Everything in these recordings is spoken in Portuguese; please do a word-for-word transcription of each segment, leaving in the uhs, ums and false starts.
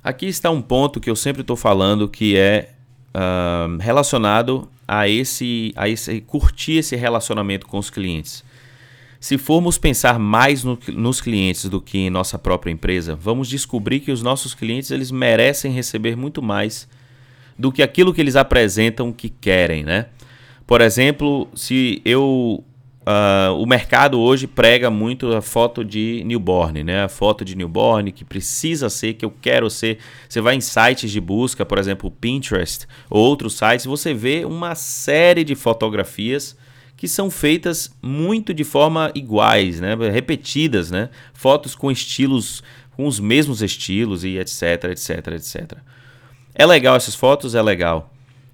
Aqui está um ponto que eu sempre estou falando que é uh, relacionado a esse, a esse curtir esse relacionamento com os clientes. Se formos pensar mais no, nos clientes do que em nossa própria empresa, vamos descobrir que os nossos clientes eles merecem receber muito mais do que aquilo que eles apresentam que querem, né? Por exemplo, se eu uh, o mercado hoje prega muito a foto de newborn, né? A foto de newborn que precisa ser, que eu quero ser. Você vai em sites de busca, por exemplo, Pinterest ou outros sites, você vê uma série de fotografias que são feitas muito de forma iguais, né? Repetidas, né? Fotos com estilos, com os mesmos estilos e etc, etc, etcétera. É legal essas fotos? É legal.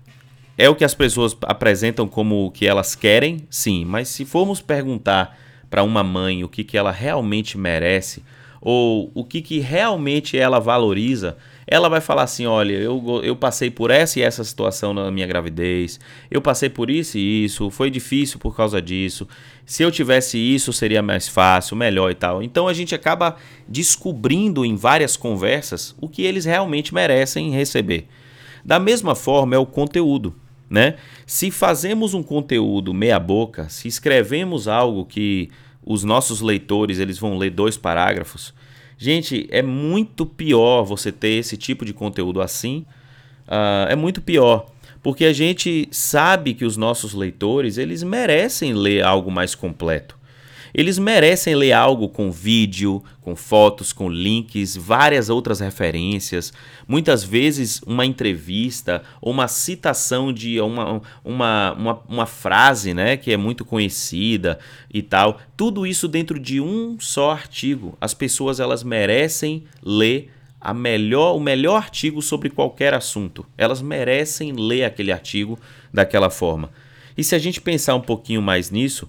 É o que as pessoas apresentam como o que elas querem? Sim, mas se formos perguntar para uma mãe o que, que ela realmente merece ou o que, que realmente ela valoriza, ela vai falar assim, olha, eu, eu passei por essa e essa situação na minha gravidez, eu passei por isso e isso, foi difícil por causa disso, se eu tivesse isso seria mais fácil, melhor e tal. Então a gente acaba descobrindo em várias conversas o que eles realmente merecem receber. Da mesma forma é o conteúdo, né? Se fazemos um conteúdo meia boca, se escrevemos algo que os nossos leitores eles vão ler dois parágrafos, gente, é muito pior você ter esse tipo de conteúdo assim, uh, é muito pior, porque a gente sabe que os nossos leitores eles merecem ler algo mais completo. Eles merecem ler algo com vídeo, com fotos, com links, várias outras referências, muitas vezes uma entrevista ou uma citação de uma, uma, uma, uma frase, né, que é muito conhecida e tal. Tudo isso dentro de um só artigo. As pessoas elas merecem ler a melhor, o melhor artigo sobre qualquer assunto. Elas merecem ler aquele artigo daquela forma. E se a gente pensar um pouquinho mais nisso,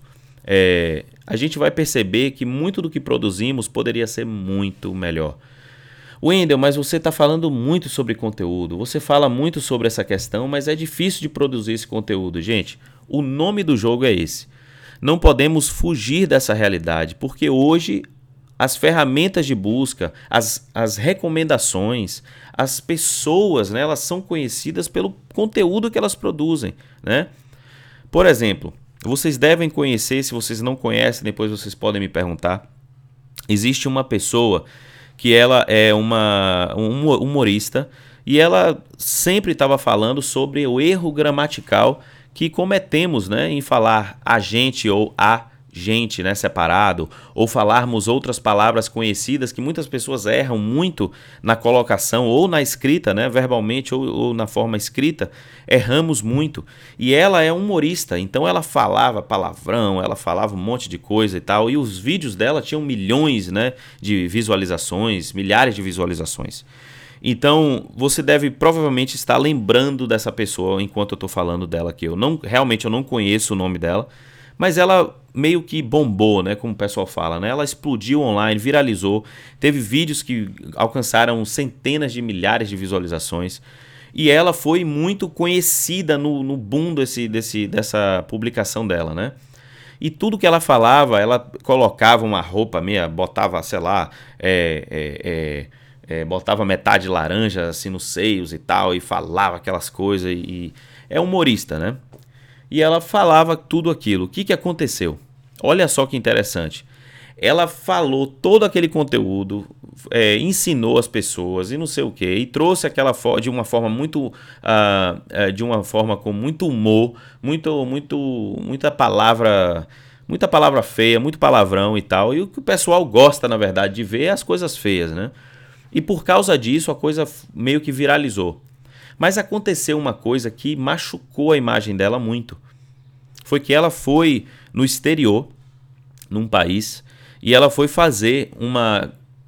É, a gente vai perceber que muito do que produzimos poderia ser muito melhor. Wendel, mas você está falando muito sobre conteúdo, você fala muito sobre essa questão, mas é difícil de produzir esse conteúdo. Gente, o nome do jogo é esse. Não podemos fugir dessa realidade, porque hoje as ferramentas de busca, as, as recomendações, as pessoas, né, elas são conhecidas pelo conteúdo que elas produzem, né? Por exemplo, vocês devem conhecer, se vocês não conhecem, depois vocês podem me perguntar. Existe uma pessoa que ela é uma um humorista e ela sempre estava falando sobre o erro gramatical que cometemos, né, em falar a gente ou a gente, né, separado, ou falarmos outras palavras conhecidas que muitas pessoas erram muito na colocação ou na escrita, né, verbalmente ou, ou na forma escrita, erramos muito. E ela é humorista, então ela falava palavrão, ela falava um monte de coisa e tal, e os vídeos dela tinham milhões, né, de visualizações, milhares de visualizações. Então, você deve provavelmente estar lembrando dessa pessoa enquanto eu estou falando dela aqui. Eu não, realmente eu não conheço o nome dela, mas ela meio que bombou, né, como o pessoal fala, né? Ela explodiu online, viralizou, teve vídeos que alcançaram centenas de milhares de visualizações e ela foi muito conhecida no, no boom desse, desse, dessa publicação dela, né? E tudo que ela falava, ela colocava uma roupa meia, botava, sei lá, é, é, é, é, botava metade laranja assim nos seios e tal, e falava aquelas coisas, e, e é humorista, né? E ela falava tudo aquilo. O que, que aconteceu? Olha só que interessante. Ela falou todo aquele conteúdo, é, ensinou as pessoas e não sei o que, e trouxe aquela fo- de uma forma muito, uh, uh, de uma forma com muito humor, muito, muito, muita palavra, muita palavra feia, muito palavrão e tal. E o que o pessoal gosta, na verdade, de ver é as coisas feias, né? E por causa disso a coisa meio que viralizou. Mas aconteceu uma coisa que machucou a imagem dela muito. Foi que ela foi no exterior, num país, e ela foi fazer uma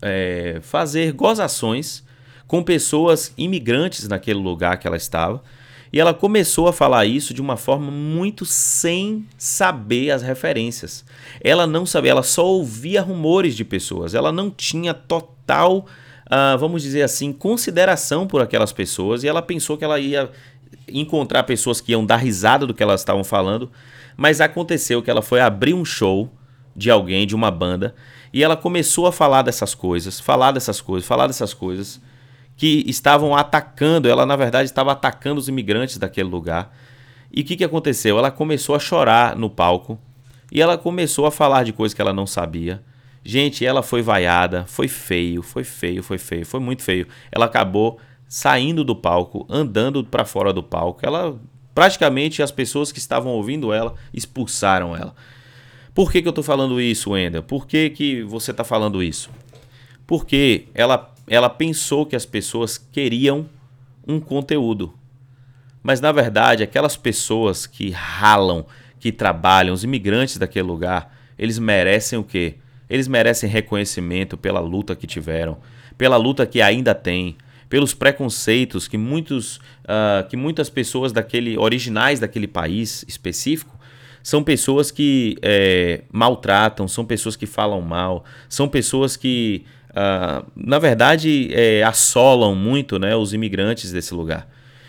é, fazer gozações com pessoas imigrantes naquele lugar que ela estava. E ela começou a falar isso de uma forma muito sem saber as referências. Ela não sabia, ela só ouvia rumores de pessoas. Ela não tinha total... Uh, vamos dizer assim, consideração por aquelas pessoas, e ela pensou que ela ia encontrar pessoas que iam dar risada do que elas estavam falando, mas aconteceu que ela foi abrir um show de alguém, de uma banda, e ela começou a falar dessas coisas, falar dessas coisas, falar dessas coisas, que estavam atacando, ela na verdade estava atacando os imigrantes daquele lugar. E o que, que aconteceu? Ela começou a chorar no palco e ela começou a falar de coisas que ela não sabia. Gente, ela foi vaiada, foi feio, foi feio, foi feio, foi muito feio. Ela acabou saindo do palco, andando para fora do palco. Ela, praticamente, as pessoas que estavam ouvindo ela expulsaram ela. Por que, que eu estou falando isso, Wendel? Por que, que você está falando isso? Porque ela, ela pensou que as pessoas queriam um conteúdo. Mas, na verdade, aquelas pessoas que ralam, que trabalham, os imigrantes daquele lugar, eles merecem o quê? Eles merecem reconhecimento pela luta que tiveram, pela luta que ainda têm, pelos preconceitos que, muitos, uh, que muitas pessoas daquele, originais daquele país específico são pessoas que é, maltratam, são pessoas que falam mal, são pessoas que, uh, na verdade, é, assolam muito, né, os imigrantes desse lugar.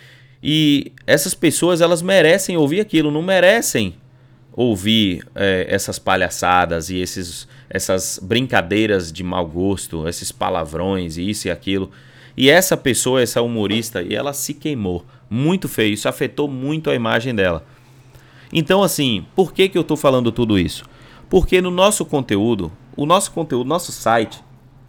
E essas pessoas, elas merecem ouvir aquilo, não merecem ouvir é, essas palhaçadas e esses, essas brincadeiras de mau gosto, esses palavrões e isso e aquilo. E essa pessoa, essa humorista, e ela se queimou muito feio, isso afetou muito a imagem dela. Então, assim, por que, que eu estou falando tudo isso? Porque no nosso conteúdo, o nosso conteúdo, nosso site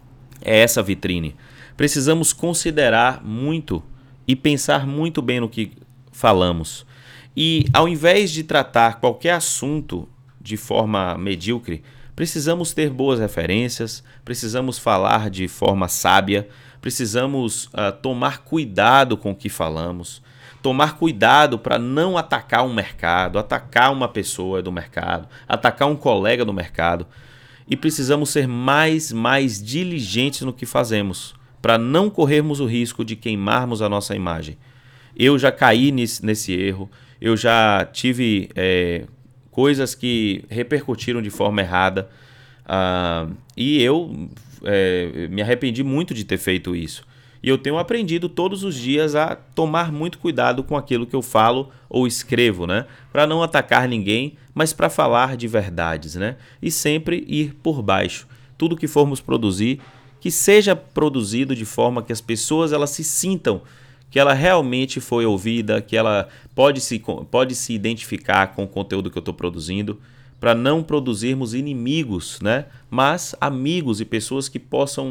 é essa vitrine. Precisamos considerar muito e pensar muito bem no que falamos. E ao invés de tratar qualquer assunto de forma medíocre, precisamos ter boas referências, precisamos falar de forma sábia, precisamos uh, tomar cuidado com o que falamos, tomar cuidado para não atacar um mercado, atacar uma pessoa do mercado, atacar um colega do mercado. E precisamos ser mais, mais diligentes no que fazemos, para não corrermos o risco de queimarmos a nossa imagem. Eu já caí nesse, nesse erro, eu já tive é, coisas que repercutiram de forma errada uh, e eu é, me arrependi muito de ter feito isso. E eu tenho aprendido todos os dias a tomar muito cuidado com aquilo que eu falo ou escrevo, né? Para não atacar ninguém, mas para falar de verdades, né? E sempre ir por baixo. Tudo que formos produzir, que seja produzido de forma que as pessoas elas se sintam que ela realmente foi ouvida, que ela pode se, pode se identificar com o conteúdo que eu estou produzindo, para não produzirmos inimigos, né? Mas amigos e pessoas que possam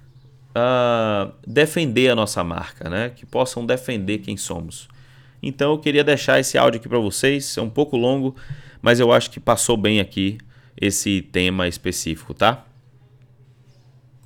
uh, defender a nossa marca, né? Que possam defender quem somos. Então eu queria deixar esse áudio aqui para vocês, é um pouco longo, mas eu acho que passou bem aqui esse tema específico, tá?